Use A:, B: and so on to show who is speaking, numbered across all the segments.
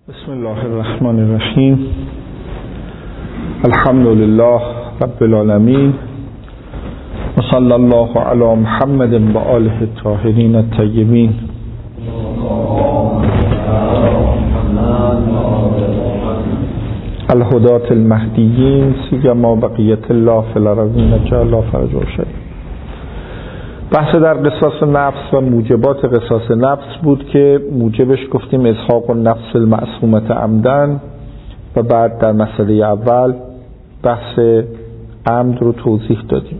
A: بسم الله الرحمن الرحیم. الحمد لله رب العالمین و صلی الله علی محمد و آله الطاهرین الطیبین. الهداة المهدیین سیما بقیت الله فی الارضین جعل فرج و شیء. بحث در قصاص نفس و موجبات قصاص نفس بود که موجبش گفتیم ازهاق النفس المعصومة عمدن و بعد در مسئله اول بحث عمد رو توضیح دادیم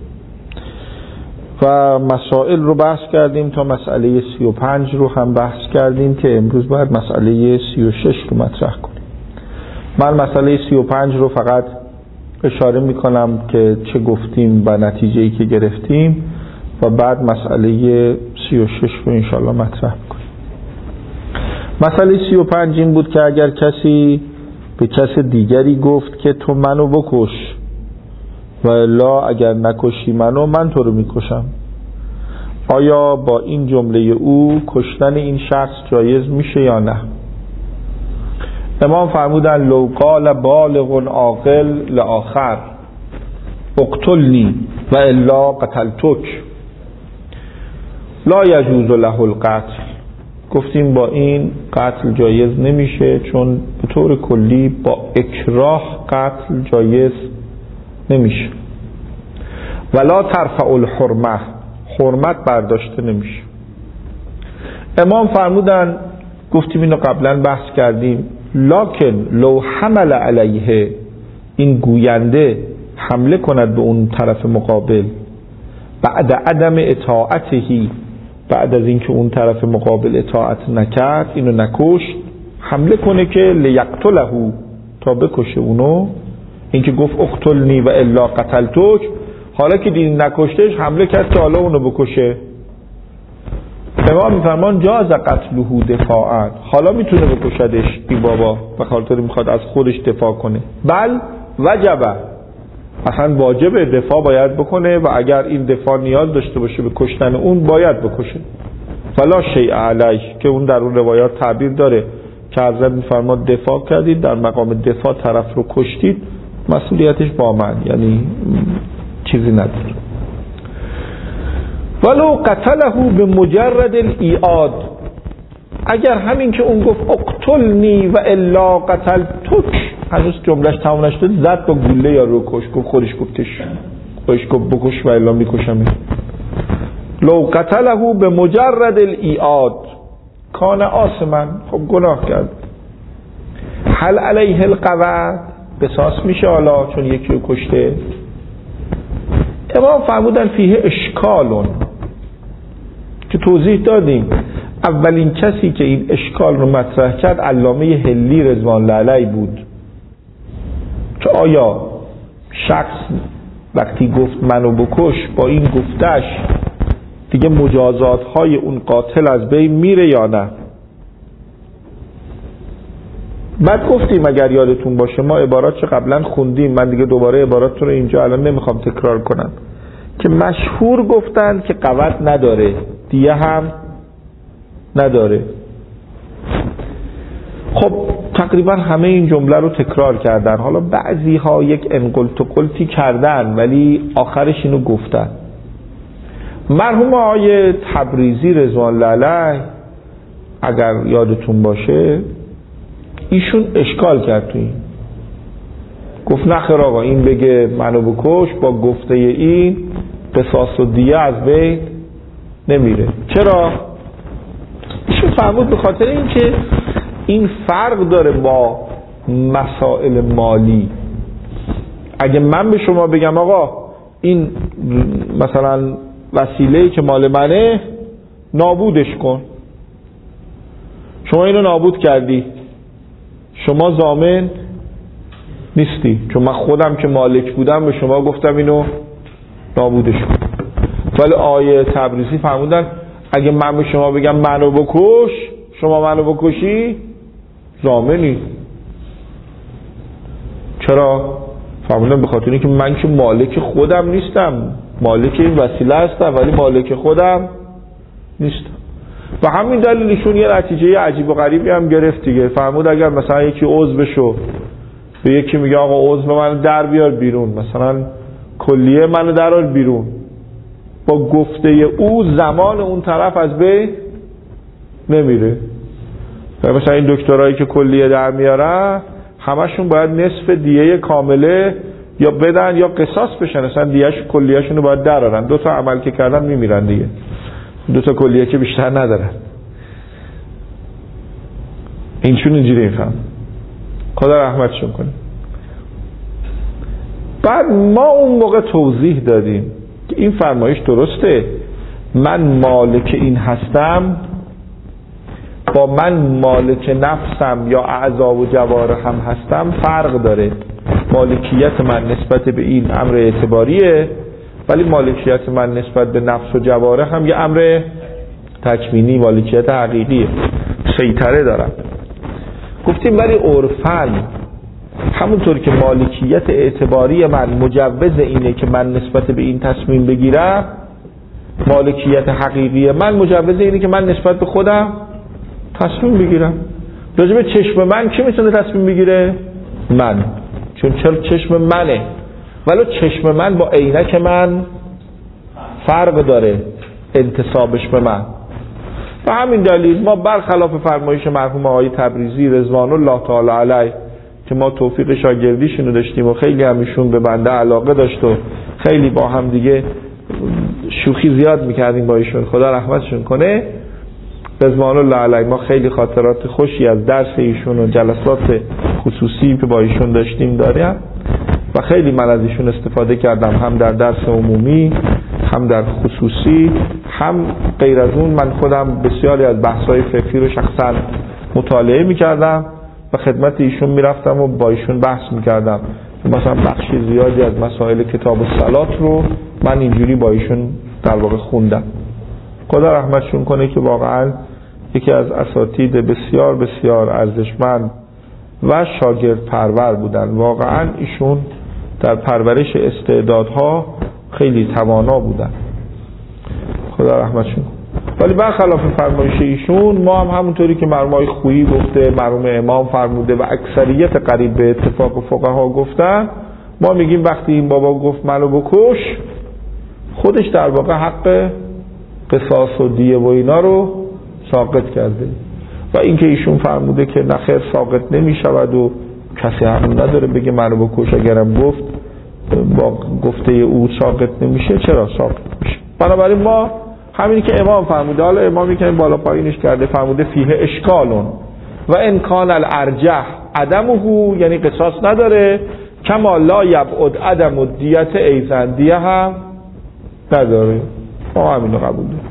A: و مسائل رو بحث کردیم تا مسئله 35 رو هم بحث کردیم که امروز باید مسئله 36 رو مطرح کنیم. من مسئله 35 رو فقط اشاره میکنم که چه گفتیم و نتیجه‌ای که گرفتیم و بعد مسئله 36 رو انشاءالله مطرح کنیم. مسئله 35 این بود که اگر کسی به کس دیگری گفت که تو منو بکش و الا اگر نکشی منو من تو رو میکشم، آیا با این جمله او کشتن این شخص جایز میشه یا نه؟ امام فرمودن لو قال بالغ عاقل لآخر اقتلنی و الا قتلتک لا یجوز له القتل. گفتیم با این قتل جایز نمیشه، چون به طور کلی با اکراه قتل جایز نمیشه. ولا ترفع الحرمه، حرمت برداشته نمیشه. امام فرمودن، گفتیم اینو قبلا بحث کردیم، لکن لو حمل علیه، این گوینده حمله کند به اون طرف مقابل بعد عدم اطاعتهی، بعد از اینکه اون طرف مقابل اطاعت نکرد، اینو نکشت، حمله کنه که لیقتله، تا بکشه اونو. اینکه گفت اقتلنی و الا قتلتک، حالا که دین نکشتش حمله کرد که حالا اونو بکشه. امام میفرمان جاز قتله دفاعا، حالا میتونه بکشدش این بابا به خاطر میخواد از خودش دفاع کنه. بل وجبه، اصلا واجب دفاع باید بکنه و اگر این دفاع نیاز داشته باشه به کشتن اون باید بکشه. فلا شیء علیه، که اون در اون روایات تعبیر داره که حضرت میفرماد دفاع کردید، در مقام دفاع طرف رو کشتید، مسئولیتش با من، یعنی چیزی نداره. ولو قتله به مجرد الایعاد، اگر همین که اون گفت اقتلنی و الا قتلتک، هنوز جملهش تمام نشده، زد با گوله یا رو کش، گفت خودش گفت بکش و الا میکشم. لو قتله به مجرد الایعاد کان آثما، خب گناه کرد. هل علیه القود، قصاص میشه حالا چون یکی رو کشته؟ امام فرمودن فیه اشکالون، که توضیح دادیم. اولین کسی که این اشکال رو مطرح کرد علامه حلی رضوان الله علیه بود، که آیا شخص وقتی گفت منو بکش با این گفتش دیگه مجازات های اون قاتل از بین میره یا نه؟ بعد گفتیم اگر یادتون باشه ما عبارات چه قبلا خوندیم، من دیگه دوباره عبارات رو اینجا الان نمیخوام تکرار کنم، که مشهور گفتن که قود نداره، دیه هم نداره. خب تقریبا همه این جمله رو تکرار کردن، حالا بعضی ها یک انقلت و قلتی کردن ولی آخرش اینو گفتن. مرحوم آقای تبریزی رضوان الله علیه اگر یادتون باشه ایشون اشکال کرد تو این، گفت نخیر آقا این بگه منو بکش با گفته این قصاص و دیه از بین نمیره. چرا؟ ایشون فرمود به خاطر اینکه این فرق داره با مسائل مالی. اگه من به شما بگم آقا این مثلا وسیله‌ای که مال منه نابودش کن، شما اینو نابود کردی، شما ضامن نیستی، چون من خودم که مالک بودم به شما گفتم اینو نابودش کن. ولی آیه تبریزی فرمودن اگه من به شما بگم منو بکش، شما منو بکشی، ضامنی. چرا؟ فرمودن به خاطر اینکه من که مالک خودم نیستم، مالک این وسیله هستم ولی مالک خودم نیستم. و همین دلیلشون یه نتیجه عجیب و غریبی هم گرفت دیگه. فرمود اگر مثلا یکی عضو شو به یکی میگه آقا عضو منو در بیار بیرون، مثلا کلیه منو در بیرون، با گفته او زمان اون طرف از بین نمیره. مثلا این دکترایی که کلیه در میارن همشون باید نصف دیه کامله یا بدن یا قصاص بشن، مثلا دیهش کلیهشون رو باید درارن. 2 تا عمل که کردن میمیرن دیگه، 2 تا کلیه که بیشتر ندارن. این چون اینجوری میفهم. خدا رحمتشون کنه. بعد ما اون موقع توضیح دادیم که این فرمایش درسته، من مالک این هستم با من مالک نفسم یا اعضا و جوارحم هستم فرق داره. مالکیت من نسبت به این امر اعتباریه، ولی مالکیت من نسبت به نفس و جوارحم یه امر تکوینی، مالکیت حقیقیه، سیطره دارم. گفتیم ولی عرفاً همونطور که مالکیت اعتباری من مجوز اینه که من نسبت به این تصمیم بگیرم، مالکیت حقیقی من مجوز اینه که من نسبت به خودم تصمیم بگیرم. راجع به چشم من کی میتونه تصمیم بگیره؟ من، چون چشم منه، ولی چشم من با عینک من فرق داره انتسابش به من. و همین دلیل ما برخلاف فرمایش مرحوم آقای تبریزی رضوان الله تعالی علیه که ما توفیق شاگردیشون رو داشتیم و خیلی همیشون به بنده علاقه داشت و خیلی با هم دیگه شوخی زیاد میکردیم با ایشون، خدا رحمتشون کنه، رضوان الله علیه، ما خیلی خاطرات خوشی از درس ایشون و جلسات خصوصی که با ایشون داشتیم داریم و خیلی من از ایشون استفاده کردم، هم در درس عمومی هم در خصوصی، هم غیر از اون من خودم بسیاری از بحث‌های فقهی رو شخصا مطالعه میکردم و خدمت ایشون میرفتم و با ایشون بحث میکردم. مثلا بخشی زیادی از مسائل کتاب الصلات رو من اینجوری با ایشون در واقع خوندم. خدا رحمتشون کنه که واقعا یکی از اساتید بسیار بسیار ارزشمند و شاگرد پرور بودن. واقعا ایشون در پرورش استعدادها خیلی توانا بودن، خدا رحمتشون. ولی برخلاف فرمایش ایشون ما هم همونطوری که مرحوم خویی گفته، مرحوم امام فرموده و اکثریت قریب به اتفاق فقها گفتن، ما میگیم وقتی این بابا گفت منو بکش، خودش در واقع حق قصاص و دیه و اینا رو ساقط کرده و اینکه ایشون فرموده که نخیر ساقط نمیشود و کسی حق نداره بگه منو بکش، اگرم گفت با گفته او ساقط نمیشه، چرا ساقط میشه؟ بنابراین ما همینی که امام فرموده، حالا امامی که بالا پایینش کرده فرموده فیه اشکالون و امکان الارجح عدمه، یعنی قصاص نداره، کما لا یبعد عدم الدیت ایزن، دیه هم نداره. ما همینو قبول داریم.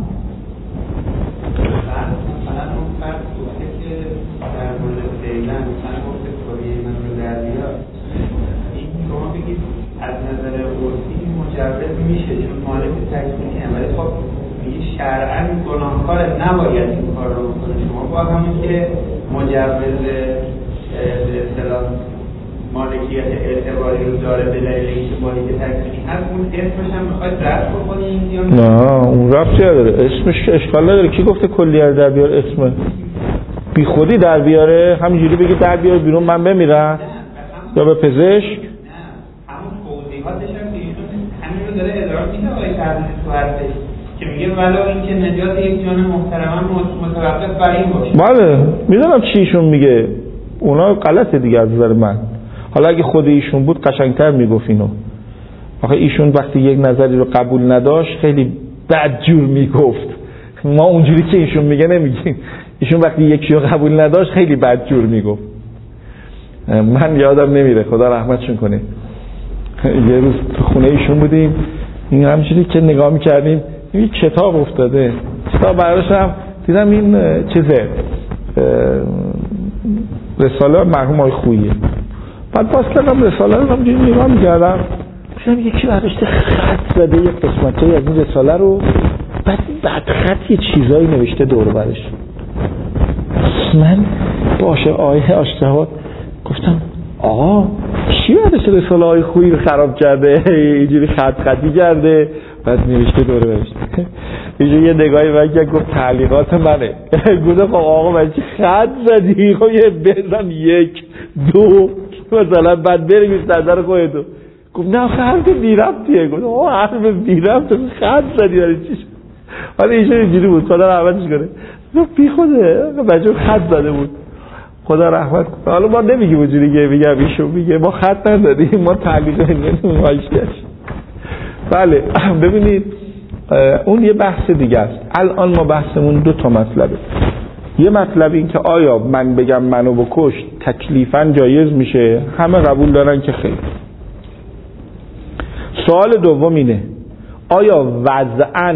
B: میشه چون مالک تکمیلی هم، ولی خب میگه شرعاً گناهکار نباید این کار رو بکنه. شما با همین که مجوز به اصطلاح مالکیت اعتباری رو داره به دلیل اینکه مالک تکمیلی هست، اون اسمش هم میخواید رد بکنید یا
A: نه؟ اون ربطی نداره، اسمش اشکال نداره. کی گفته کلیه در بیار؟ اسم بی خودی در بیاره، همینجوری بگی در بیار بیرون من بمیرم یا به پزشک؟
B: نه، همون توضیحاتش هم که ایشون همین رو داره ادراک میده آقای تبریزی تو حرفش که میگه ولو اینکه نجات یک جان محترماً متوقف بر این باشه.
A: بله میدونم چی ایشون میگه، اونا غلطه دیگه از نظر من. حالا اگه خود ایشون بود قشنگتر میگفت اینو. آخه ایشون وقتی یک نظری رو قبول نداشت خیلی بدجور میگفت. ما اونجوری که ایشون میگه نمیگیم. ایشون وقتی یکی رو قبول نداشت خیلی بدجور میگفت. من یادم نمیره، خدا رحمتشون کنه، یه روز تو خونه ایشون بودیم، این همچنین که نگاه میکردیم این کتاب افتاده، کتاب برداشتم دیدم این چیزه رساله مرحوم آقای خوییه. بعد باز کردم رساله رو همجوری نگاه میکردم، دیدم یکی برداشته خط زده یک قسمتی از این رساله رو، بعد خط یه چیزایی نوشته دور برش. من باشه آیه آشتهات گفتم آقا کی برداشته رساله های خویی رو خراب کرده، اینجوری خط خطی کرده، بعد نوشته دوره بهش یه نگاهی من که گفت تعلیقات منه. گفت خب آقا من چی خط زدی؟ خب یه بزن 1 2 مثلا بعد بریم صدر خودتو. گفت نه حرف بی ربطیه. گفت آقا حرف بی ربط خط زدی داری چی شد؟ حالا ایشون اینجوری بود خدا رحمتش کنه. گفت بی خوده بچه خط زده بود خدا رحمت کنه. حالا ما نمیگیم اونجوری که میگم ایشون میگه ما خط نزدیم ما تعلیق نمیدونیم. بله ببینید اون یه بحث دیگه است. الان ما بحثمون 2 مطلبه. یه مطلب این که آیا من بگم منو بکش تکلیفاً جایز میشه؟ همه قبول دارن که خیر. سوال دوم اینه آیا وضعاً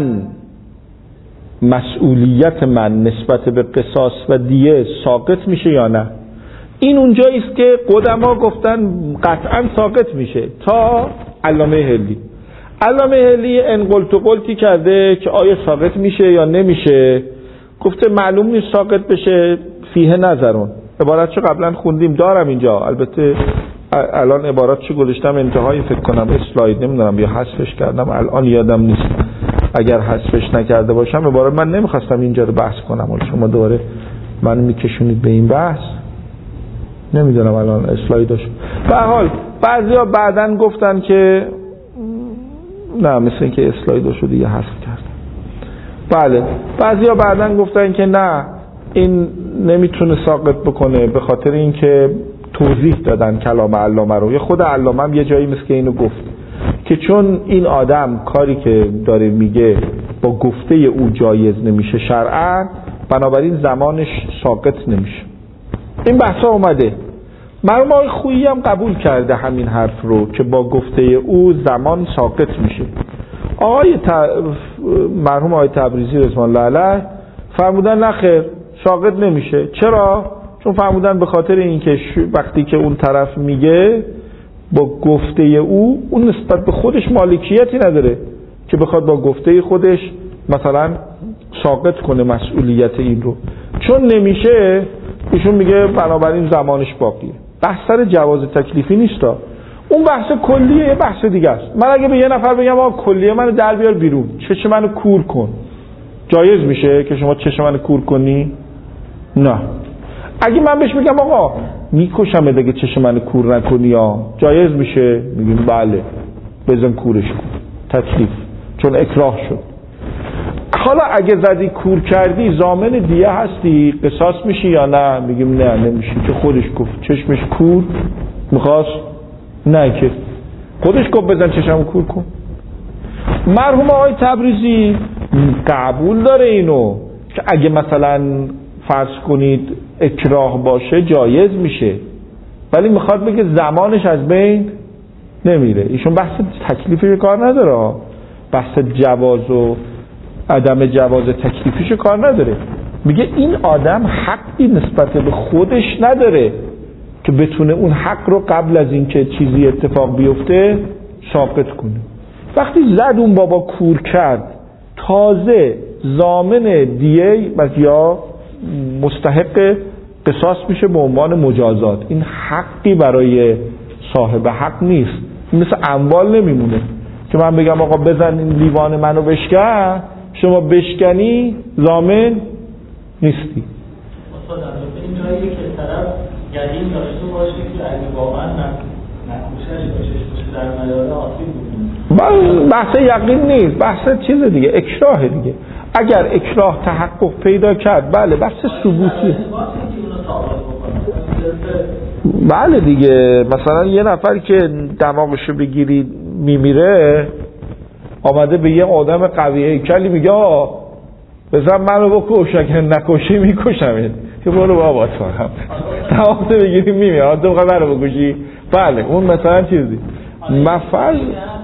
A: مسئولیت من نسبت به قصاص و دیه ساقط میشه یا نه؟ این اونجایی است که قدما گفتن قطعاً ساقط میشه تا علامه هلی. علامه هلی انقلت و قلتی کرده که آیا ساقط میشه یا نمیشه. گفته معلوم نیست ساقط بشه فیه نظرون. عبارتشو قبلا خوندیم دارم اینجا، البته الان عبارتشو گذاشتم انتهای فکر کنم اسلاید نمیدونم یا حذفش کردم الان یادم نیست. اگر حذفش نکرده باشم عبارت من نمیخواستم اینجا رو بحث کنم ولی شما دوباره منو میکشونید به این بحث. نمیدونم الان اسلایدش. به هر حال بعضیا بعدن گفتن که نه مثل اینکه اسلایدشو دیگه حذف کردم. بله بعضیا بعدن گفتن که نه این نمیتونه ساقط بکنه به خاطر اینکه توضیح دادن کلام علامه رو. یه خود علامه هم یه جایی مثل که اینو گفت که چون این آدم کاری که داره میگه با گفته او جایز نمیشه شرعاً بنابراین زمانش ساقط نمیشه. این بحثا اومده. مرحوم آقای خویی هم قبول کرده همین حرف رو که با گفته او زمان ساقط میشه. مرحوم آقای تبریزی رضوان الله علیه فرمودن نه خیر ساقط نمیشه. چرا؟ چون فرمودن به خاطر اینکه وقتی که اون طرف میگه با گفته او اون نسبت به خودش مالکیتی نداره که بخواد با گفته خودش مثلا ساقط کنه مسئولیت این رو. چون نمیشه ایشون میگه بنابراین زمانش باقیه. بحث سر جواز تکلیفی نیستا. اون بحث کلیه یه بحث دیگه است. من اگه به یه نفر بگم آقا کلیه منو در بیار بیرون چشم منو کور کن جایز میشه که شما چشم منو کور کنی؟ نه. اگه من بهش میگم آقا میکشم اگه چشم منو کور نکنی یا جایز میشه؟ میگیم بله بزن کورش کن تکلیف چون اکراه شد. حالا اگه زدی کور کردی ضامن دیه هستی قصاص میشی یا نه؟ میگیم نه نمیشی که خودش گفت چشمش کور میخواست نه که خودش گفت بزن چشمو کور کن. مرحوم آقای تبریزی قبول داره اینو که اگه مثلا فرض کنید اکراه باشه جایز میشه ولی میخواد بگه زمانش از بین نمیره. ایشون بحث تکلیفی کار نداره، بحث جواز و عدم جواز تکلیفیش کار نداره. میگه این آدم حقی نسبت به خودش نداره که بتونه اون حق رو قبل از اینکه چیزی اتفاق بیفته ساقط کنه. وقتی زد اون بابا کور کرد تازه ضامن دیه یا مستحق قصاص میشه به عنوان مجازات. این حقی برای صاحب حق نیست. مثل اموال نمیمونه که من بگم آقا بزن این لیوان منو بشکن شما بشکنی ضامن نیستی.
C: اصلا این جایی که طرف یقین داشته باشه که اگه واقعا نکوشش باشه در میاره آسیب میکنه.
A: بحث یقین نیست، بحث چیز دیگه، اکراه دیگه. اگر اکراه تحقق پیدا کرد بله بحث ثبوتی. بله دیگه مثلا یه نفر که دماغشو بگیری میمیره آمده به یه آدم قوی هیکلی میگه بزن منو بکش اگه نکشی میکشمت که برو بابا تو هم دماغتو بگیری میمیره تو بخواه منو بکشی. بله اون مثلا چیزی مفعل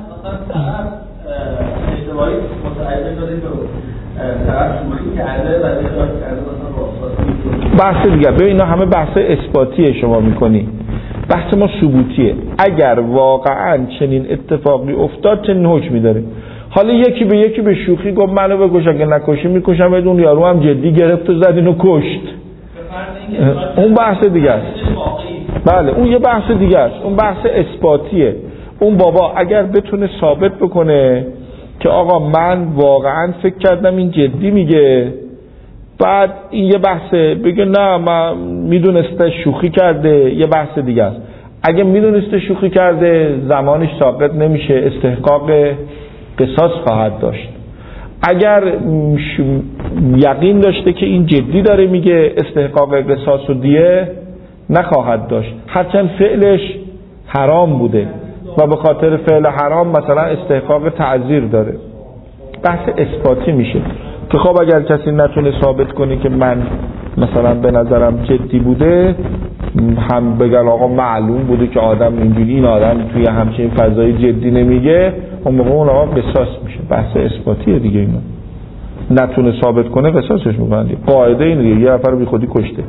C: اشتباهی متعرض شده که طرف شوخی کرده و اخراج کرده
A: بحث دیگه. ببین اینا همه بحث اثباتیه شما میکنی، بحث ما ثبوتیه. اگر واقعا چنین اتفاقی افتاد چنین حکمی داره. حالا یکی به یکی به شوخی گفت منو بکش اگه نکشی میکشم، بدون یارو هم جدی گرفت و زد اینو کشت، اون بحث دیگه است. بله اون یه بحث دیگه است، اون بحث اثباتیه. اون بابا اگر بتونه ثابت بکنه که آقا من واقعا فکر کردم این جدی میگه، بعد این یه بحثه، بگه نه من میدونسته شوخی کرده، یه بحث دیگه است. اگه میدونسته شوخی کرده زمانش ساقط نمیشه، استحقاق قصاص خواهد داشت. اگر یقین داشته که این جدی داره میگه، استحقاق قصاص و دیه نخواهد داشت، هرچند فعلش حرام بوده و به خاطر فعل حرام مثلا استحقاق تعزیر داره. بحث اثباتی میشه که خب اگر کسی نتونه ثابت کنه که من مثلا به نظرم جدی بوده، هم بگن آقا معلوم بوده که آدم اینجوری، این آدم توی همچین فضای جدی نمیگه، اون موقع اون آقا قصاص میشه. بحث اثباتیه دیگه. اینا نتونه ثابت کنه قصاصش میکنن. قاعده اینه دیگه، یه نفر بی خودی کشته.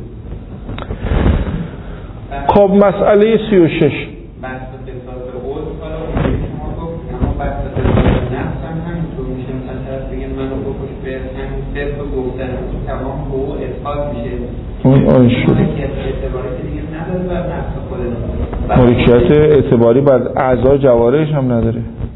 A: خب مسئله 36 اون شد مالکیت اعتباری بر اعضای جوارحش هم نداره.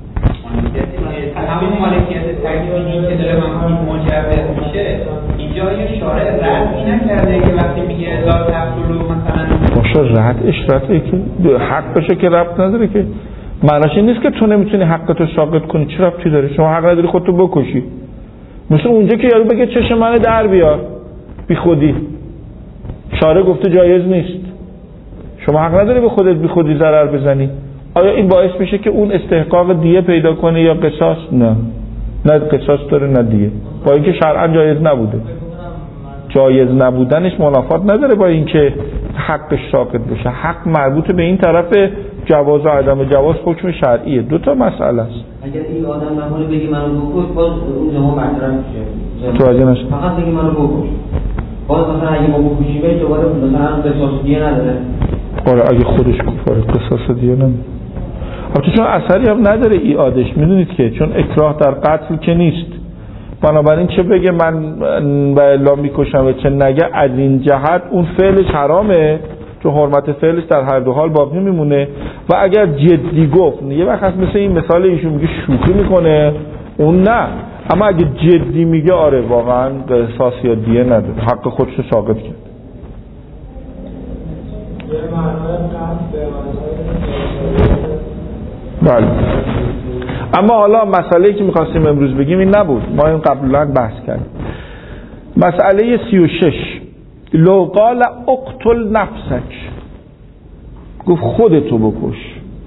B: همین مالکیت تکوینی که داره مجوز میشه، اینجا یه شارع رد نکرده که وقتی میگه لا تقتلوا مثلا
A: باشه ردش رده که حق بشه که ربط نداره که. معناش این نیست که تو نمیتونی حقتو ساقط کنی. چه ربطی داره؟ شما حق نداری خودتو بکشی. مثل اونجا که یارو بگه چشم منو در بیار بی خودی، شارع گفته جایز نیست، شما حق نداری به خودت بی خودی ضرر بزنی. آیا این باعث میشه که اون استحقاق دیه پیدا کنه یا قصاص؟ نه قصاص داره نه دیه، با اینکه شرعا جایز نبوده. جایز نبودنش منافات نداره با اینکه حقش ساقط بشه. حق مربوط به این طرف جواز و عدم جواز حکم شرعیه. دو تا مسئله است.
D: اگر این آدم نمونه بگی منو بکش، باز اون جمعه مطرح میشه.
A: توجه نشد.
D: فقط بگی منو بکش، باز مثلا اگه ما بکشیمش دوباره مثلا قصاص دیه نداره.
A: آره اگه خودش کفاره قصاص دیه نداره. البته چون اثری هم نداره ایادش، میدونید که چون اکراه در قتل که نیست، بنابراین چه بگه من و الا میکشم و چه نگه، از این جهت اون فعلش حرامه، چون حرمت فعلش در هر دو حال باقی میمونه. و اگر جدی گفت، یه وقت هست مثل این مثال ایشون میگه شوخی میکنه، اون نه، اما اگه جدی میگه آره واقعا قصاص یا دیه نداره، حق خودش رو ساقط کرد. بله. اما حالا مسئله‌ای که می‌خواستیم امروز بگیم این نبود، ما این قبلا بحث کردیم. مسئله 36 لو قال اقتل نفسک، گفت خودتو بکش.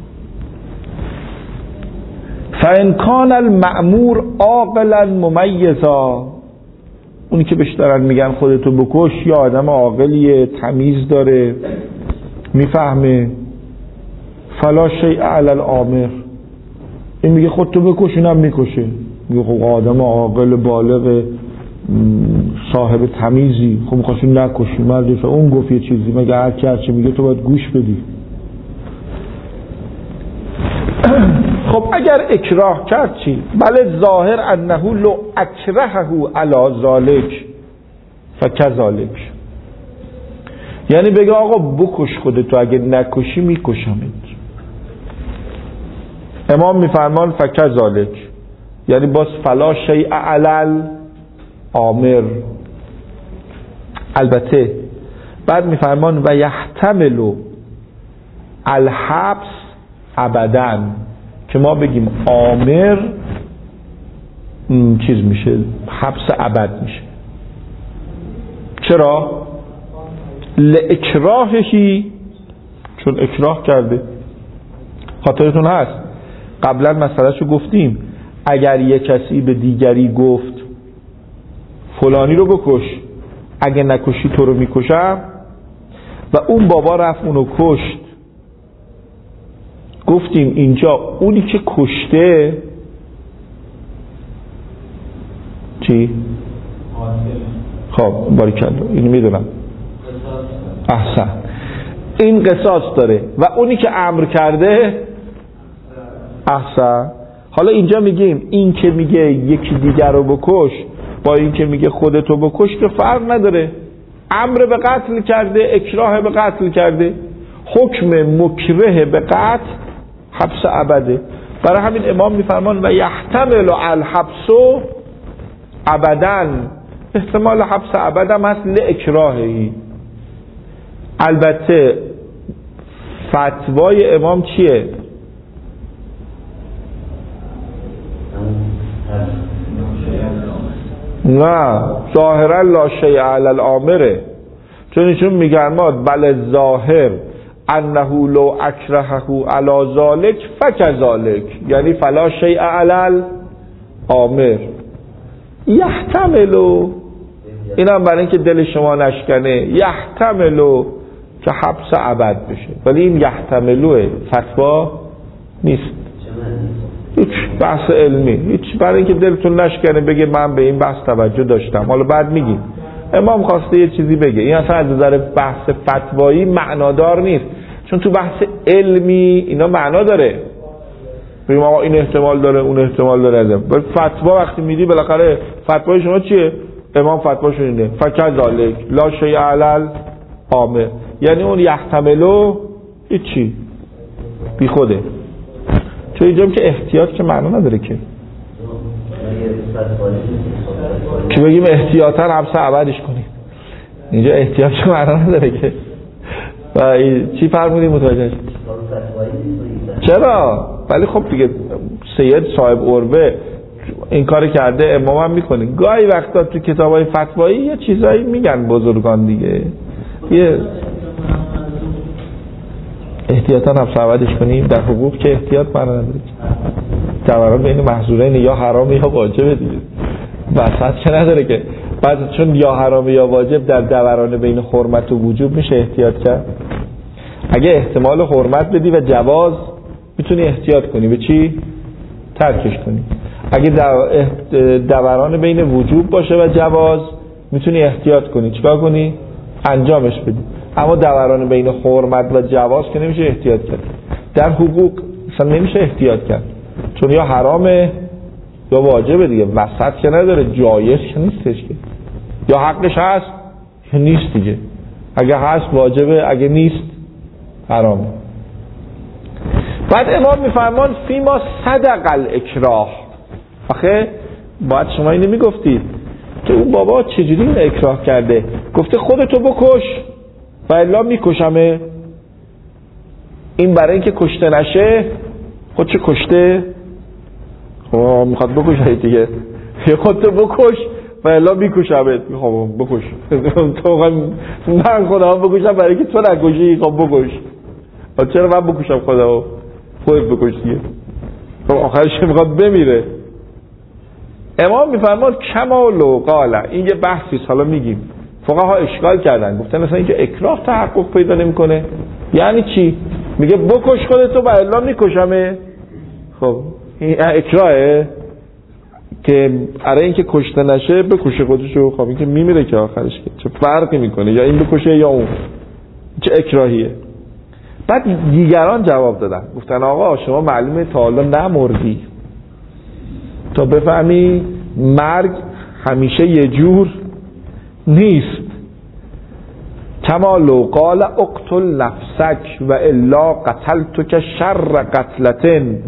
A: فان کان المأمور عاقلا ممیزا، اونی که بهش دارن میگن خودتو بکش یا آدم عاقلیه، تمیز داره، میفهمه، فلا شیء علی الامر، این میگه خودتو بکش، اینم میکشه. میگه خب آدم عاقل بالغ صاحب تمیزی، خب میخواستی نکشی مردش، اون گفت یه چیزی، مگه هر کی هرچی میگه تو باید گوش بدی. خب اگر اکراه کرد چی؟ بله ظاهر انه لو اکرهه علی ذالک فکذالک، یعنی بگه آقا بکش خودتو، اگه نکشی میکشمت. امام میفرمان فکذالک، یعنی باز فلا شیء علی الامر. البته بعد میفرمان و یحتمل الحبس ابدا، که ما بگیم آمر چیز میشه، حبس ابد میشه. چرا؟ لاکراهی، چون اکراه کرده. خاطرتون هست قبلا مسئلهشو گفتیم، اگر یک کسی به دیگری گفت فلانی رو بکش، اگه نکشی تو رو میکشم، و اون بابا رفت اونو کشت، گفتیم اینجا اونی که کشته چی؟ خب باریکلا، اینو میدونم، احسن، این قصاص داره، و اونی که امر کرده احسن. حالا اینجا میگیم این که میگه یکی دیگر رو بکش با این که میگه خودتو بکش که فرق نداره، امر به قتل کرده، اکراه به قتل کرده، حکم مکره به قتل حبس ابده. برای همین امام میفرمان و یحتمل الحبس ابدا، احتمال حبس ابدا هست لاکراهی. البته فتوای امام چیه؟ نه، ظاهرا لا شیء علی الامره، چون میگن ما بل ظاهر انه لو اکرهه علی ذلک فکذلک، یعنی فلا شیء علی الامر. یحتملو، اینم برای اینکه دل شما نشکنه، یحتملو که حبس ابد بشه، ولی این یحتملوه، فتوا نیست، هیچ بحث علمی، هیچ، برای اینکه دلتون نشکنه بگه من به این بحث توجه داشتم. حالا بعد میگیم امام خواسته یه چیزی بگه، این اصلا از نظر بحث فتوایی معنادار نیست، چون تو بحث علمی اینا معنا داره، بگیم آقا این احتمال داره اون احتمال داره. ولی فتوا وقتی میدی بالاخره فتوای شما چیه؟ امام فتواشون اینه فکذالک لا شیء علی الامر، یعنی اون یحتملو هیچی بی خوده، چون اینجا که احتیاط که معنا نداره که بگیم احتیاطاً حبس ابدش کنیم، اینجا احتیاط که معنا نداره که. و چی فرمودی متوجه؟ چرا؟ ولی خب دیگه سید صاحب عروه این کار کرده، امام هم میکنه. گاهی وقتا تو کتابای فتوایی یه چیزایی میگن بزرگان دیگه، یه احتیاطاً حبس ابدش کنیم. در حقوق که احتیاط معنا نداره، دوران بین محظورین یا حرام یا واجبه دیگه، وسط که نداره که. بعد چون یا حرام یا واجب در دوران بین حرمت و وجوب میشه احتیاط کرد. اگه احتمال حرمت بدی و جواز میتونی احتیاط کنی، به چی؟ ترکش کنی. اگه دوران بین وجوب باشه و جواز میتونی احتیاط کنی، چیکار کنی؟ انجامش بدی. اما دوران بین حرمت و جواز که نمیشه احتیاط کرد. در حقوق اصلا نمیشه احتیاط کرد، چون یا حرامه یا واجبه دیگه، وسط که نداره، جایز که نیستش که. یا حقش هست یا نیست دیگه، اگه هست واجبه، اگه نیست حرامه. بعد امام میفرمان فیما صدق الاکراه. آخه باید شما اینو میگفتید که اون بابا چجوری این اکراه کرده؟ گفته خودتو بکش و الا میکشمه. این برای اینکه کشته نشه خودشو کشته، خب میخواد بکشه دیگه، خودتو بکش و الا میکشمه. خب بکش تو من خدا بکشم برای اینکه تو نکشی، خب بکش. چرا من بکشم خدا؟ خودت بکش دیگه. خب آخرش میخواد بمیره. امام میفرماد کمالو قاله، این یه بحثیست، حالا میگیم. فقها اشکال کردن، گفتن مثلا اینکه اکراه تحقق پیدا نمیکنه یعنی چی؟ میگه بکش خودتو و الا میکشمه. خب این اکراهه که برای اینکه کشته نشه بکشه خودشو. خب این که میمیره که آخرش که چه فرقی میکنه، یا این بکشه یا اون، چه اکراهیه؟ بعد دیگران جواب دادن، گفتن آقا شما معلومه تا حالا نمردی تا بفهمی مرگ همیشه یه جور نیست. کما لو قال اقتل نفسک و الا قتلتک شر قتلتن.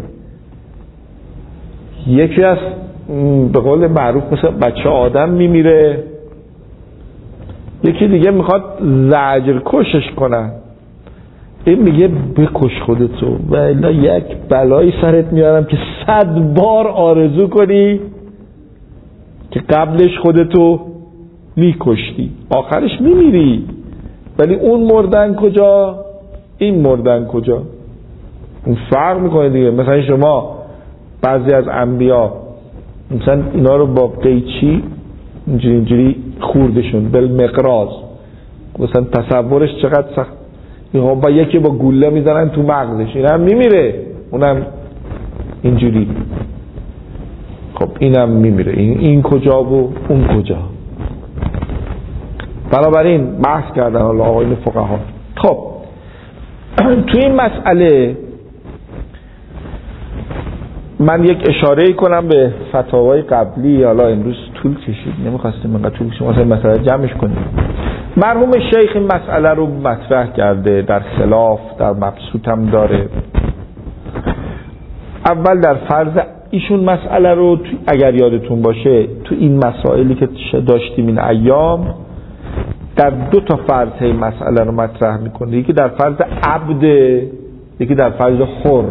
A: یکی از به قول معروف مثل بچه آدم میمیره، یکی دیگه میخواد زجر کشش کنن، این میگه بکش خودتو و الا یک بلایی سرت میارم که 100 بار آرزو کنی که قبلش خودتو میکشتی، آخرش میمیری. ولی اون مردن کجا، این مردن کجا؟ اون فرق میکنه دیگه. مثلا شما بعضی از انبیا مثلا اینا رو با قیچی اینجوری خوردشون بالمقراض، مثلا تصورش چقدر سخت. با یکی با گوله میزنن تو مغزش، این هم میمیره، اونم اینجوری. خب اینم میمیره، این کجا و اون کجا؟ بنابراین بحث کردن حالا آقایون فقها. خب تو این مسئله من یک اشاره کنم به فتاوای قبلی. حالا امروز طول کشید، نمیخواستیم اینقدر طول کشید، مثلا مسئله جمعش کنیم. مرحوم شیخ این مسئله رو مطرح کرده، در خلاف در مبسوط هم داره. اول در فرض ایشون مسئله رو اگر یادتون باشه تو این مسائلی که داشتیم این ایام در 2 تا فرض این مسئله رو مطرح میکنه. یکی در فرض عبد، یکی در فرض حر.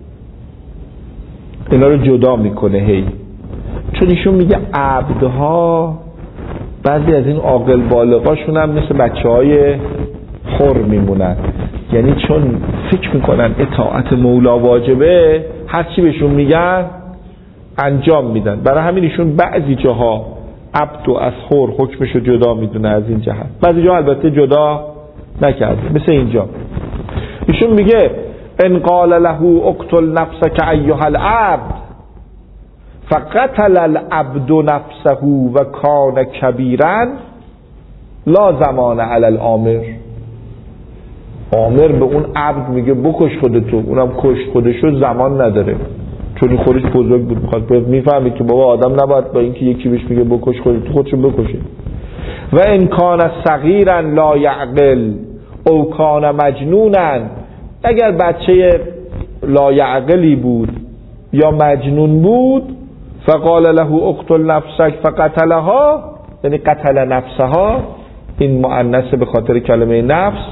A: اینا رو جدا میکنه هی، چون ایشون میگه عبدها بعضی از این عاقل بالغاشون هم مثل بچه‌های حر میمونن، یعنی چون فکر میکنن اطاعت مولا واجبه هر چی بهشون میگن انجام میدن. برای همین ایشون بعضی جاها عبد و از حر حکمشو جدا میدونه از این جهت، بعضی جاها البته جدا نکرده. مثل اینجا ایشون میگه ان قال له اقتل نفسك ایها العبد فقتل العبد نفسه و کان کبیرا لا زمان علی الامر. آمر به اون عبد میگه بکش خودتو، اونم کشت خودشو، زمان نداره چون این خودش بزرگ بود. میخواد میفهمی که بابا آدم نباید با اینکه یکی بهش میگه بکش خودتو خودشو بکشه. و ان کان صغیرا لا یعقل او کان مجنونا، اگر بچه لا یعقلی بود یا مجنون بود، فقال له اقتل نفسك فقتلها، یعنی قتل نفسها، این مؤنث به خاطر کلمه نفس،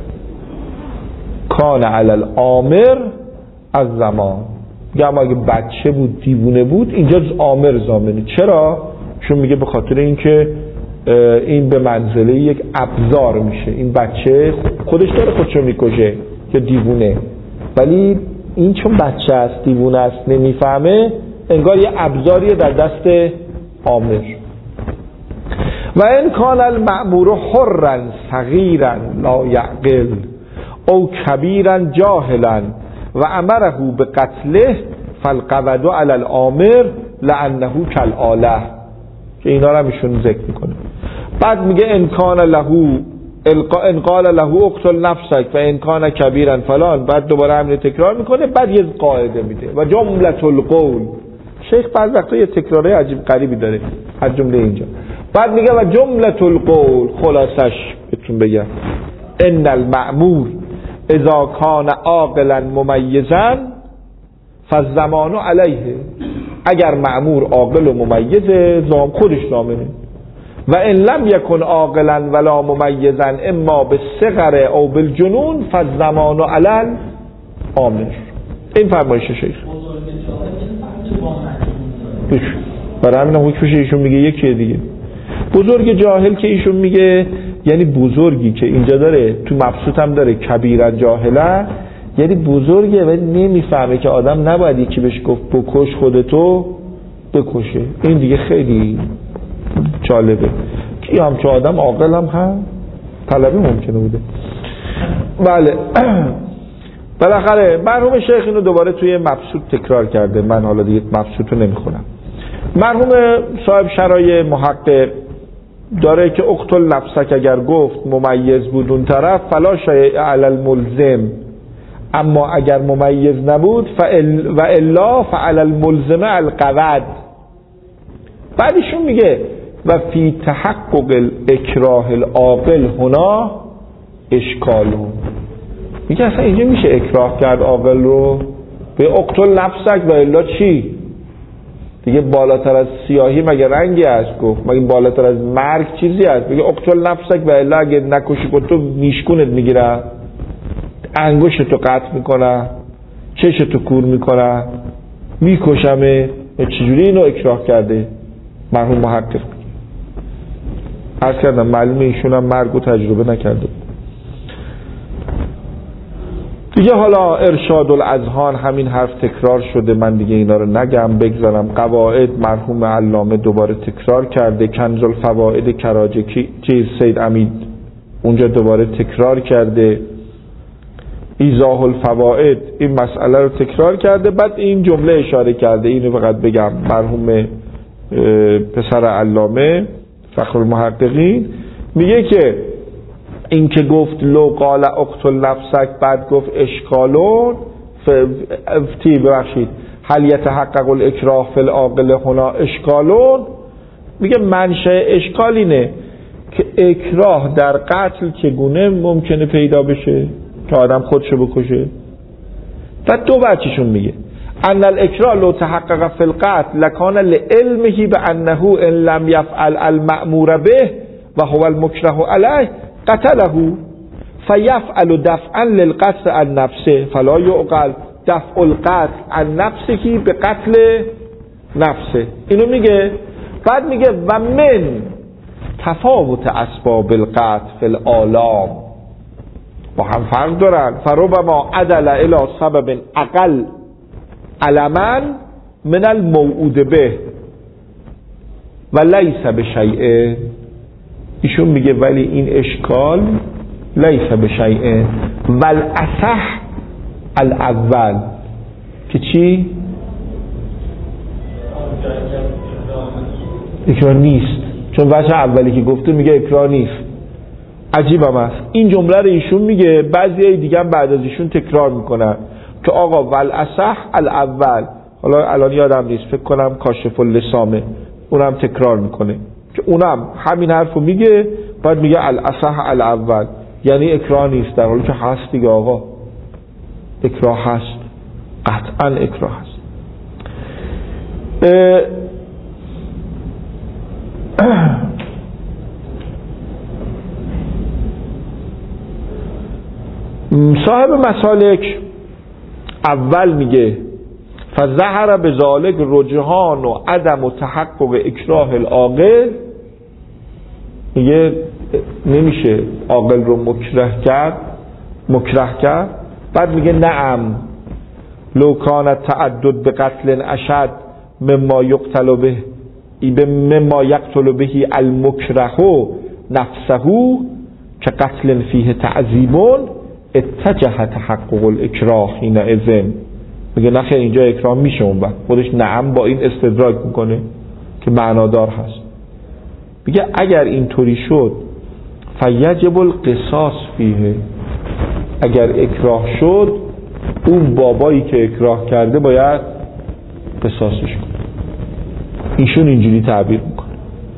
A: کان علی الامر از زمان. اما اگه بچه بود دیوونه بود اینجا آمر زامنه. چرا؟ چون میگه به خاطر اینکه این به منزله یک ابزار میشه. این بچه خودش داره خودشو میکشه که دیوونه، ولی این چون بچه است دیوونه است نمیفهمه، انگار یه ابزاریه در دست آمر. و ان کان المأمور حرا صغیرا لا یعقل او کبیرا جاهلا و امره به قتله فالقبض علی الامر لانه کالاله، که اینا رو ایشون ذکر میکنه. بعد میگه ان کان له ان قال له اقتل نفسك فان کان کبیرا فلان، بعد دوباره همین تکرار میکنه. بعد یه قاعده میده و جمله القول. شیخ بعضی وقتا یه تکراره عجیب غریبی داره از جمله اینجا. بعد میگه و جمله القول، خلاصش بهتون بگم، ان المأمور اذا کان عاقلا ممیزا فالزمان علیه. اگر مأمور عاقل و ممیزه خودش ضامنه. و ان لم یکن عاقلا ولا ممیزا اما بالصغر او بالجنون فالزمان علی الامر. این فرمایش شیخ. برای همین حکمش ایشون میگه یکیه دیگه. بزرگ جاهل که ایشون میگه یعنی بزرگی که اینجا داره تو مبسوط هم داره کبیرا جاهله، یعنی بزرگه و نمیفهمه که آدم نباید یکی بهش گفت بکش خودتو بکشه. این دیگه خیلی جالبه که همچون آدم عاقل هم طلبی ممکنه بوده. بله بالاخره مرحوم شیخ اینو دوباره توی مبسوط تکرار کرده. من حالا دیگه مبسوط رو نمیخونم. مرحوم صاحب شرای محقق داره که اقتل نفسک اگر گفت ممیز بود اون طرف فلا شیء علی الملزم، اما اگر ممیز نبود و الا فعلی الملزم القود. بعدشون میگه و فی تحقق الاکراه العاقل هنا اشکالون. میگه اصلا اینجا میشه اکراه کرد عاقل رو؟ به اقتل نفسک و الا چی؟ دیگه بالاتر از سیاهی مگه رنگی هست؟ گفت مگه بالاتر از مرگ چیزی هست؟ بگه اقتل نفسک و الا اگه نکشی خودتو میشکونت میگیره، انگشتو قطع میکنه، چشتو کور میکنه، میکشمه. چجوری اینو اکراه کرده مرحوم محقق؟ عرض کردم معلومه ایشون هم مرگو تجربه نکرده. دیگه حالا ارشاد الاذهان همین حرف تکرار شده، من دیگه اینا رو نگم بگذارم. قواعد مرحوم علامه دوباره تکرار کرده. کنز الفوائد کراجکی سید امید اونجا دوباره تکرار کرده. ایضاح الفوائد این مسئله رو تکرار کرده. بعد این جمله اشاره کرده، اینو فقط بگم، مرحوم پسر علامه فخر المحققین میگه که این که گفت لو قال اقتل نفسک بعد گفت اشکالون ببخشید هل یتحقق الاکراه فی العاقل هنا اشکالون، میگه منشأ اشکال اینه که اکراه در قتل چگونه ممکنه پیدا بشه که آدم خودشو بکشه. بعد دو بچه‌شون میگه ان الاکراه لو تحقق فی القتل لکان لعلمه بانه ان لم یفعل المأمور به و هو المکره علیه قتله فیفعل دفعا للقتل عن نفسه فلا یعقل دفع القتل عن نفسه به قتل نفسه. اینو میگه. بعد میگه و من تفاوت اسباب القتل فی الآلام، با هم فرق دارن. فربما عدل الی سبب اقل علما من الموعود به و لیس بشیء. ایشون میگه ولی این اشکال لیس بشیء والاصح الاول که چی؟ اکراه نیست، چون وجه اولی که گفته میگه اکراه نیست. عجیب هم است. این جمله رو ایشون میگه، بعضی دیگه هم بعد از ایشون تکرار میکنن که آقا والاصح الاول. حالا الان یادم نیست، فکر کنم کاشف اللسامه اونم تکرار میکنه که اونم همین حرفو میگه، بعد میگه الاصح الاول، یعنی اکراه نیست، در حالی که هست دیگه آقا، اکراه هست، قطعا اکراه هست. صاحب مسالک اول میگه فظهر بذالک رجحان و عدم و تحقق اکراه العاقل. میگه نمیشه عاقل رو مکره کرد. بعد میگه نعم لو کان تعدد به قتل اشد مما یقتل به المکره نفسه که قتل فیه تعذیبون اتجه تحقق الاکراه حینئذ. میگه نخیر اینجا اکراه میشه. اون وقت خودش نعم با این استدراک میکنه که معنادار هست. میگه اگر اینطوری شد فیجب القصاص فیه، اگر اکراه شد اون بابایی که اکراه کرده باید قصاصش کنه. ایشون اینجوری تعبیر میکنه.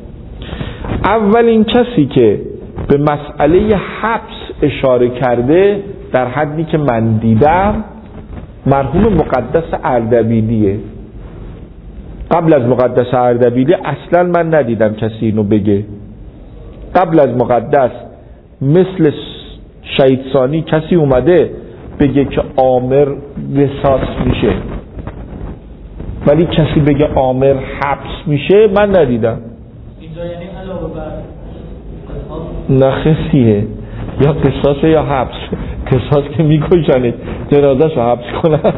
A: اولین کسی که به مسئله حبس اشاره کرده در حدی که من دیدم مرحوم مقدس اردبیلیه. قبل از مقدس اردبیلی اصلا من ندیدم کسی اینو بگه. قبل از مقدس مثل شهید ثانی کسی اومده بگه که آمر قصاص میشه، ولی کسی بگه آمر حبس میشه من ندیدم.
C: اینجا یعنی علاوه بر
A: نخسیه یا قصاص یا حبس. قصاص که میکشنه، جنازه شو حبس کنن.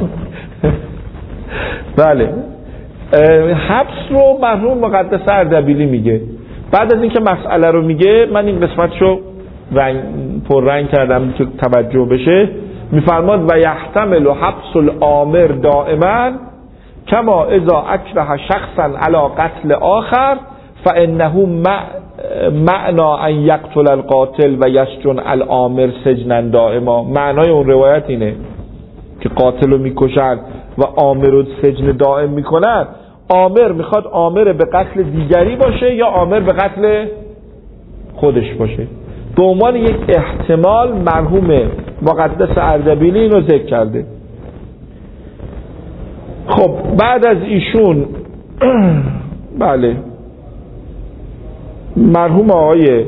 A: بله، حبس رو مرحوم مقدس اردبیلی میگه. بعد از اینکه مسئله رو میگه، من این قسمتشو پررنگ کردم که توجه بشه. میفرماد و یحتمل حبس الامر دائما کما اذا اکره شخصا علی قتل آخر فانه معنا ان یقتل القاتل و یسجن الامر سجنا دائما. معنای اون روایت اینه که قاتل رو میکشن و آمر رو سجن دائم میکنن. آمر میخواد آمر به قتل دیگری باشه یا آمر به قتل خودش باشه. به عنوان یک احتمال مرحوم مقدس اردبیلی اینو ذکر کرده. خب بعد از ایشون بله مرحوم آقای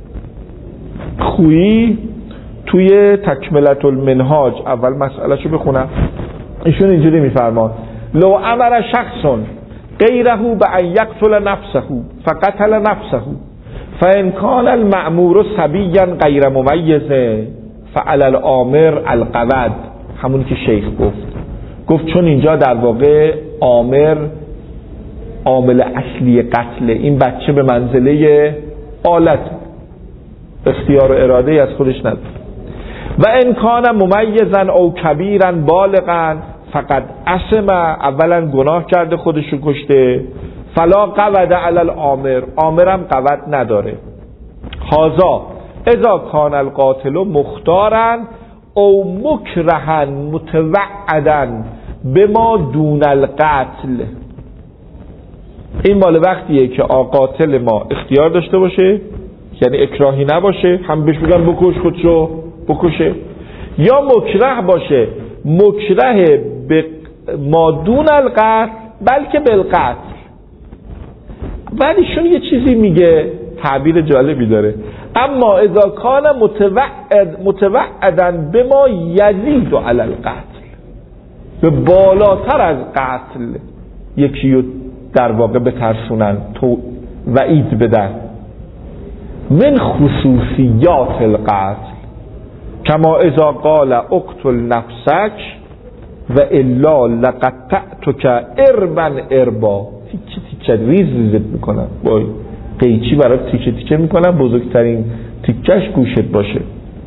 A: خویی توی تکملة المنهاج اول مسئلهشو بخونم. ایشون اینجوری میفرماد لو امر شخص غیره بأن یقتل نفسه فقتل نفسه فإن كان المأمور صبيا غیر ممیز فعلى الآمر القود. همون که شیخ گفت چون اینجا در واقع آمر عامل اصلی قتل، این بچه به منزله آلت، اختیار و اراده از خودش نداره. و ان کان ممیزا او کبیرا بالغا فقد اسم، اولا گناه کرده خودشو کشته، فلا قود علی الامر، آمرم قود نداره. هذا اذا کان القاتل مختارا او مکرها متوعدا بما دون القتل. این مال وقتیه که قاتل ما اختیار داشته باشه، یعنی اکراهی نباشه، هم بهش بگن بکش خودشو بکشه، یا مکره باشه، مکره به ما دون القتل بلکه بالقتل. بعد ایشون یه چیزی میگه، تعبیر جالبی داره، اما اذا کان متوعدا به ما یزید علی القتل، به بالاتر از قتل یکی رو در واقع بترسونن، تو وعید بدن. من خصوصیات القتل کما اذا قال اقتل نفسک و الا لقطعتک اربا اربا. تیکه ریزت میکنن، با قیچی برای تیکه میکنن، بزرگترین تیکش گوشت باشه.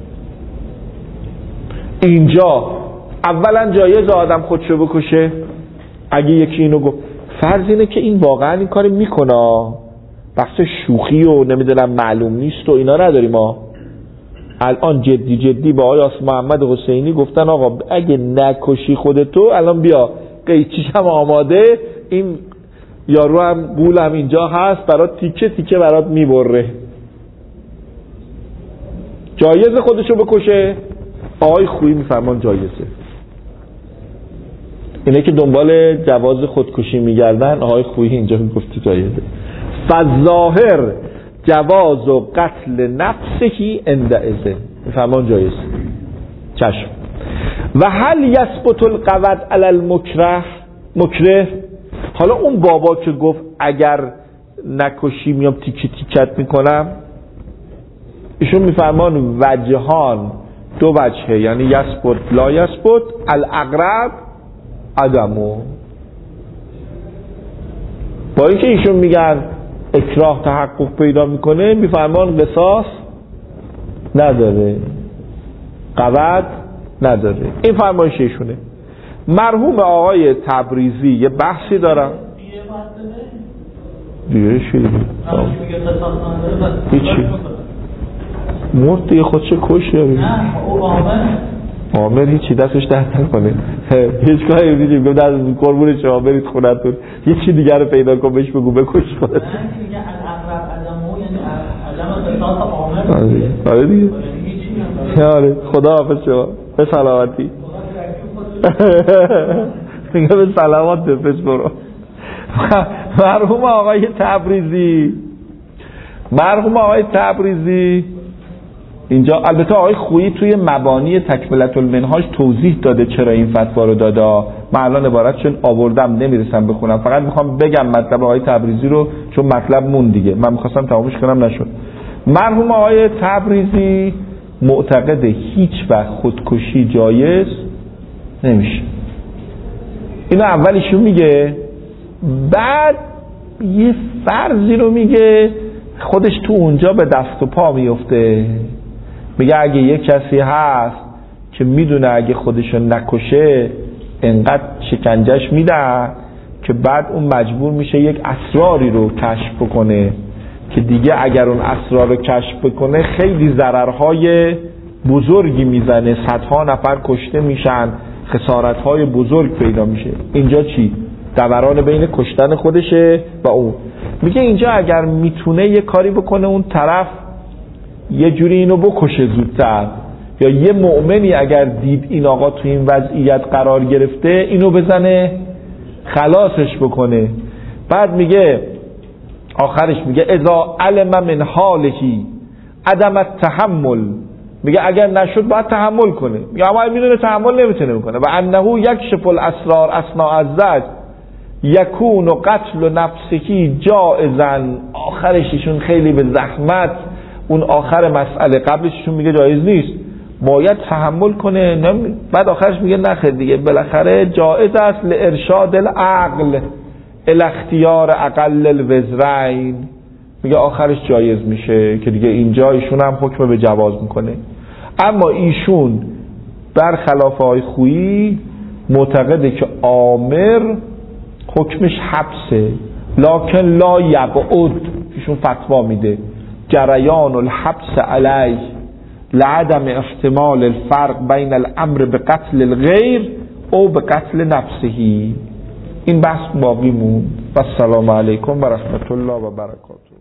A: اینجا اولا جایز آدم خودشو بکشه اگه یکی اینو گفت. فرض اینه که این واقعا این کار میکنه، بحث شوخی و نمیدونم معلوم نیست و اینا نداریم. ما الان جدی با آقای محمد حسینی گفتن آقا اگه نکشی خودتو الان بیا قیچیش هم آماده، این یارو هم گول هم اینجا هست برات تیکه برات میبره. جایز خودشو بکشه؟ آقای خویی میفرمان جایزه. اینه که دنبال جواز خودکشی میگردن، آقای خویی اینجا گفتی جایزه. فظاهر جواز و قتل نفسهی اندعزه، میفرمان جایزه. چشم. و هل یثبت القود علی المکره. حالا اون بابا که گفت اگر نکشی میام تیکت میکنم، ایشون میفرمان وجهان، دو وجهه، یعنی یثبت لا یثبت، الاقرب عدمو. با اینکه ایشون میگن اکراه تحقق پیدا میکنه، میفرمان قصاص نداره، قود نداره. این فرمایش ایشونه. مرحوم آقای تبریزی یه بحثی دارم دیگه شده هیچی مرد دیگه خودشه کش یاری عامر هیچی دستش درد نکنه، هیچ کاری دیگه بگم در قربون شما برید خونتون یه چی دیگر رو پیدا کن بهش بگو بکش خودت. آره دیگه. آره خدا حافظ شما، به سلامتی. میگه به سلامت بفش برو. مرحوم آقای تبریزی اینجا، البته آقای خویی توی مبانی تکملة المنهاج توضیح داده چرا این فتوا رو داده. من الان عبارتشون آوردم نمیرسم بخونم، فقط میخوام بگم مطلب آقای تبریزی رو، چون مطلب مون دیگه، من میخواستم تمامش کنم نشد. مرحوم آقای تبریزی معتقد هیچ وقت خودکشی جایز نمیشه. اینو اولیشون میگه، بعد یه فرضی رو میگه خودش تو اونجا به دست و پا میفته. میگه اگه یه کسی هست که میدونه اگه خودشو نکشه انقدر شکنجهش میدن که بعد اون مجبور میشه یک اسراری رو کشف بکنه که دیگه اگر اون اسرار رو کشف بکنه خیلی ضررهای بزرگی میزنه، صدها نفر کشته میشن، خسارتهای بزرگ پیدا میشه. اینجا چی؟ دوران بین کشتن خودشه و اون. میگه اینجا اگر میتونه یه کاری بکنه اون طرف یه جوری اینو بکشه زودتر، یا یه مؤمنی اگر دید این آقا تو این وضعیت قرار گرفته اینو بزنه خلاصش بکنه. بعد میگه آخرش میگه اذا علم من حالهی عدم التحمل، میگه اگر نشد باید تحمل کنه. میگه اما میدونه تحمل نمیتونه بکنه. و انه یکشف الاسرار اثناء الزج یکون قتل نفسهی جائزا. آخرششون خیلی به زحمت، اون آخر مسئله، قبلشون میگه جایز نیست، باید تحمل کنه. بعد آخرش میگه نخیر دیگه، بالاخره جایز است لارشاد العقل الاختیار اقل الوزرین. میگه آخرش جایز میشه که دیگه اینجا ایشون هم حکم به جواز میکنه. اما ایشون برخلاف آقای خویی معتقده که آمر حکمش حبسه، لکن لا یبعد. ایشون فتوا میده جریان الحبس علیه لعدم احتمال الفرق بین الامر به قتل الغیر او به قتل نفسهی. این بحث باقی موند. و السلام علیکم و رحمت الله و برکاته.